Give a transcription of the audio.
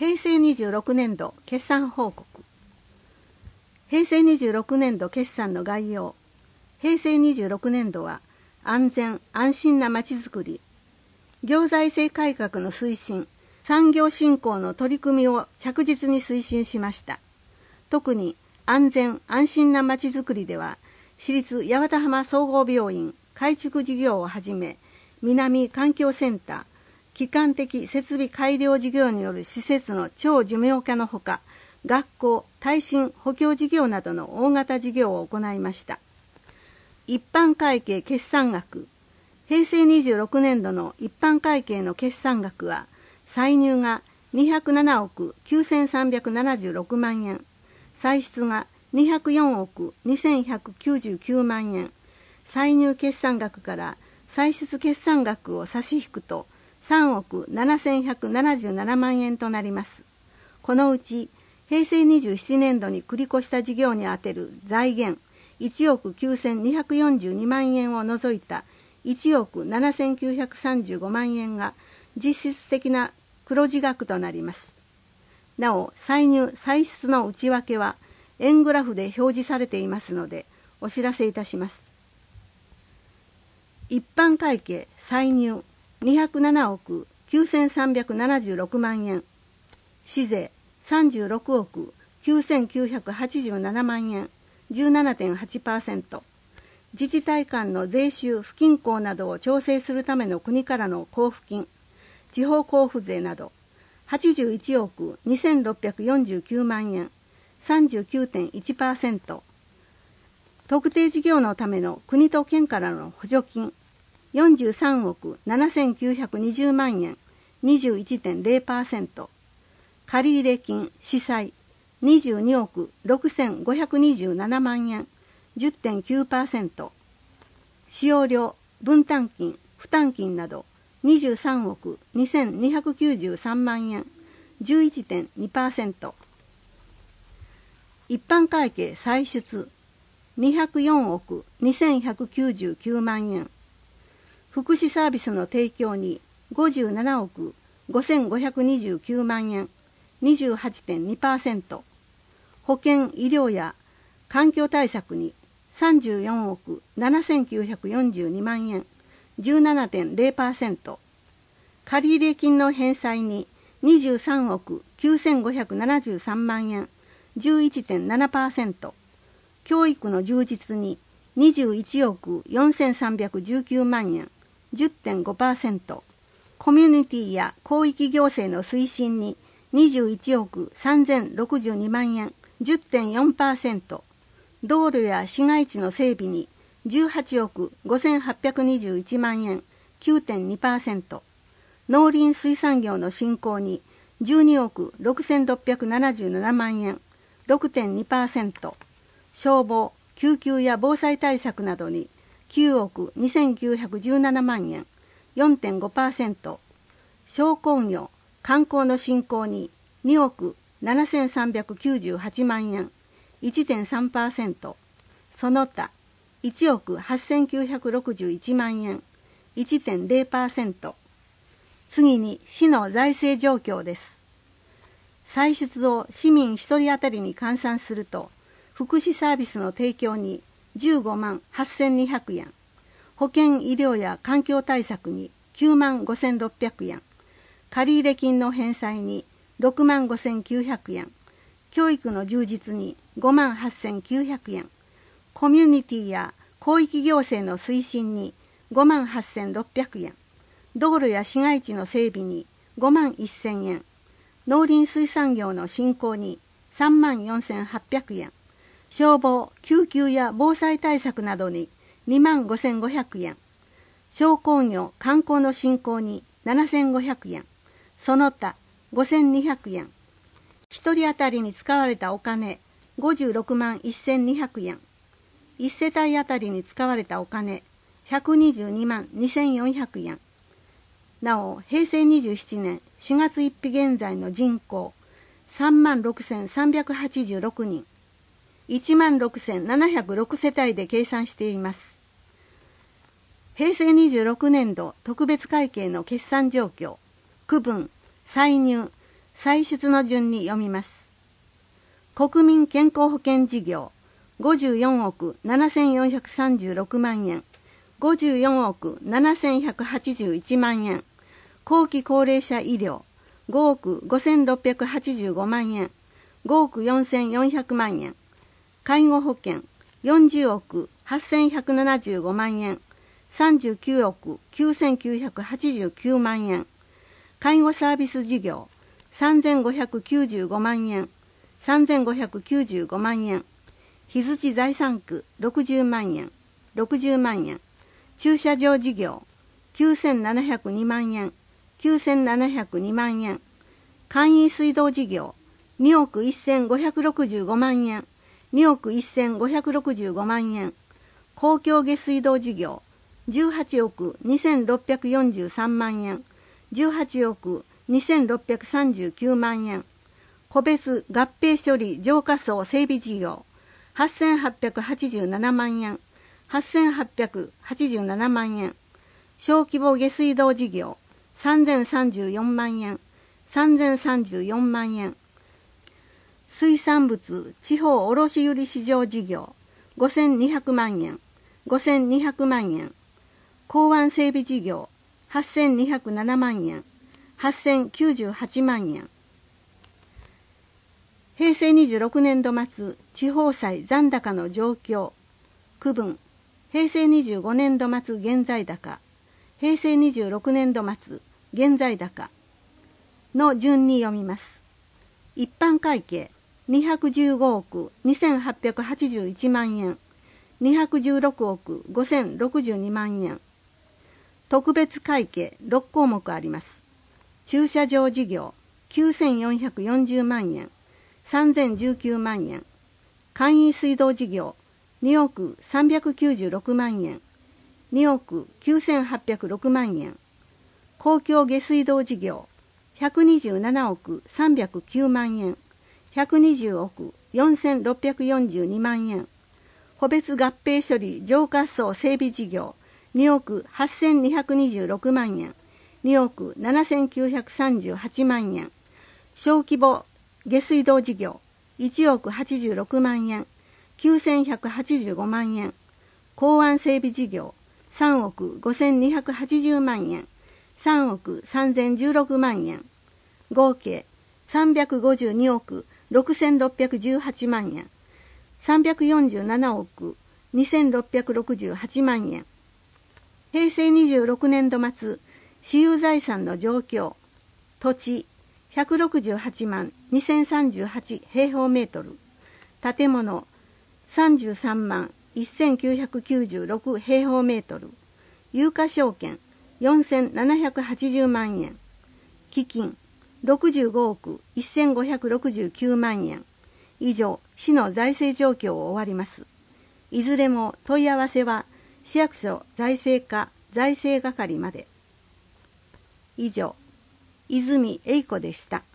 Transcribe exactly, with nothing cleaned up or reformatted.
平成にじゅうろくねんど決算報告。平成にじゅうろくねんど決算の概要。平成にじゅうろくねんどは安全・安心なまちづくり、行財政改革の推進、産業振興の取り組みを着実に推進しました。特に安全・安心なまちづくりでは、市立八幡浜総合病院改築事業をはじめ、南環境センター、基幹的設備改良事業による施設の超寿命化のほか、学校、耐震補強事業などの大型事業を行いました。一般会計決算額。平成にじゅうろくねんどの一般会計の決算額は、歳入がにひゃくななおくきゅうせんさんびゃくななじゅうろくまんえん、歳出がにひゃくよんおくにせんひゃくきゅうじゅうきゅうまんえん、歳入決算額から歳出決算額を差し引くとさんおくななせんひゃくななじゅうななまんえんとなります。このうち、平成にじゅうななねんどに繰り越した事業に充てる財源いちおくきゅうせんにひゃくよんじゅうにまんえんを除いたいちおくななせんきゅうひゃくさんじゅうごまんえんが実質的な黒字額となります。なお、歳入・歳出の内訳は円グラフで表示されていますので、お知らせいたします。一般会計歳入にひゃくななおくきゅうせんさんびゃくななじゅうろくまんえん、市税さんじゅうろくおくきゅうせんきゅうひゃくはちじゅうななまんえん じゅうななてんはちパーセント、自治体間の税収不均衡などを調整するための国からの交付金、地方交付税などはちじゅういちおくにせんろっぴゃくよんじゅうきゅうまんえん さんじゅうきゅうてんいちパーセント、特定事業のための国と県からの補助金よんじゅうさんおくななせんきゅうひゃくにじゅうまんえん にじゅういちてんぜろパーセント、借入金市債にじゅうにおくろくせんごひゃくにじゅうななまんえん じゅってんきゅうパーセント、使用料分担金負担金などにじゅうさんおくにせんにひゃくきゅうじゅうさんまんえん じゅういちてんにパーセント、一般会計歳出にひゃくよんおくにせんひゃくきゅうじゅうきゅうまんえん、福祉サービスの提供にごじゅうななおくごせんごひゃくにじゅうきゅうまんえん にじゅうはちてんにパーセント、保健医療や環境対策にさんじゅうよんおくななせんきゅうひゃくよんじゅうにまんえん じゅうななてんぜろパーセント、借入金の返済ににじゅうさんおくきゅうせんごひゃくななじゅうさんまんえん じゅういちてんななパーセント、教育の充実ににじゅういちおくよんせんさんびゃくじゅうきゅうまんえん じゅってんごパーセント、コミュニティや広域行政の推進ににじゅういちおくさんぜんろくじゅうにまんえん じゅってんよんパーセント、道路や市街地の整備にじゅうはちおくごせんはっぴゃくにじゅういちまんえん きゅうてんにパーセント、農林水産業の振興にじゅうにおくろくせんろっぴゃくななじゅうななまんえん ろくてんにパーセント、消防・救急や防災対策などにきゅうおくにせんきゅうひゃくじゅうななまんえん よんてんごパーセント、商工業・観光の振興ににおくななせんさんびゃくきゅうじゅうはちまんえん いちてんさんパーセント、その他いちおくはっせんきゅうひゃくろくじゅういちまんえん いちてんぜろパーセント。次に市の財政状況です。歳出を市民ひとり当たりに換算すると、福祉サービスの提供にじゅうごまんはっせんにひゃくえん、保健医療や環境対策にきゅうまんごせんろっぴゃくえん、借入金の返済にろくまんごせんきゅうひゃくえん、教育の充実にごまんはっせんきゅうひゃくえん、コミュニティや広域行政の推進にごまんはっせんろっぴゃくえん、道路や市街地の整備にごまんせんえん、農林水産業の振興にさんまんよんせんはっぴゃくえん、消防・救急や防災対策などににまんごせんごひゃくえん、商工業・観光の振興にななせんごひゃくえん、その他ごせんにひゃくえん、ひとり当たりに使われたお金ごじゅうろくまんせんにひゃくえん、いち世帯当たりに使われたお金ひゃくにじゅうにまんにせんよんひゃくえん。なお、平成にじゅうななねんしがつついたち現在の人口さんまんろくせんさんびゃくはちじゅうろくにん、いちまんろくせんななひゃくろくせたいで計算しています。平成にじゅうろくねんど特別会計の決算状況、区分、歳入、 歳出の順に読みます。国民健康保険事業ごじゅうよんおくななせんよんひゃくさんじゅうろくまんえん、ごじゅうよんおくななせんひゃくはちじゅういちまんえん、後期高齢者医療ごおくごせんろっぴゃくはちじゅうごまんえん、ごおくよんせんよんひゃくまんえん、介護保険よんじゅうおくはっせんひゃくななじゅうごまんえん、さんじゅうきゅうおくきゅうせんきゅうひゃくはちじゅうきゅうまんえん、介護サービス事業さんぜんごひゃくきゅうじゅうごまんえん、さんぜんごひゃくきゅうじゅうごまんえん、日槌財産区ろくじゅうまんえん、ろくじゅうまんえん、駐車場事業きゅうせんななひゃくにまんえん、きゅうせんななひゃくにまんえん、簡易水道事業におくせんごひゃくろくじゅうごまんえん、におくせんごひゃくろくじゅうごまんえん、公共下水道事業じゅうはちおくにせんろっぴゃくよんじゅうさんまんえん、じゅうはちおくにせんろっぴゃくさんじゅうきゅうまんえん、個別合併処理浄化槽整備事業はっせんはっぴゃくはちじゅうななまんえん、はっせんはっぴゃくはちじゅうななまんえん、小規模下水道事業さんぜんさんじゅうよんまんえん、さんぜんさんじゅうよんまんえん、水産物地方卸売市場事業ごせんにひゃくまんえん、ごせんにひゃくまんえん、港湾整備事業はっせんにひゃくななまんえん、はっせんきゅうじゅうはちまんえん。へいせいにじゅうろくねんど末地方債残高の状況区分、へいせいにじゅうごねんど末現在高、へいせいにじゅうろくねんど末現在高の順に読みます。一般会計にひゃくじゅうごおくにせんはっぴゃくはちじゅういちまんえん、にひゃくじゅうろくおくごせんろくじゅうにまんえん。特別会計ろっこうもくあります。駐車場事業きゅうせんよんひゃくよんじゅうまんえん、さんぜんじゅうきゅうまんえん。簡易水道事業におくさんびゃくきゅうじゅうろくまんえん、におくきゅうせんはっぴゃくろくまんえん。公共下水道事業ひゃくにじゅうななおくさんびゃくきゅうまんえん、ひゃくにじゅうおくよんせんろっぴゃくよんじゅうにまんえん。個別合併処理浄化槽整備事業におくはっせんにひゃくにじゅうろくまんえん、におくななせんきゅうひゃくさんじゅうはちまんえん。小規模下水道事業いちおくはちじゅうろくまんえん、きゅうせんひゃくはちじゅうごまんえん。港湾整備事業さんおくごせんにひゃくはちじゅうまんえん、さんおくさんぜんじゅうろくまんえん。合計さんびゃくごじゅうにおくろくせんろっぴゃくじゅうはちまんえん、さんびゃくよんじゅうななおくにせんろっぴゃくろくじゅうはちまんえん。へいせいにじゅうろくねんど末私有財産の状況土地ひゃくろくじゅうはちまんにせんさんじゅうはちへいほうメートル、建物さんじゅうさんまんせんきゅうひゃくきゅうじゅうろくへいほうメートル、有価証券よんせんななひゃくはちじゅうまんえん、基金ろくじゅうごおくせんごひゃくろくじゅうきゅうまんえん。以上、市の財政状況を終わります。いずれも問い合わせは市役所財政課財政係まで。以上、泉栄子でした。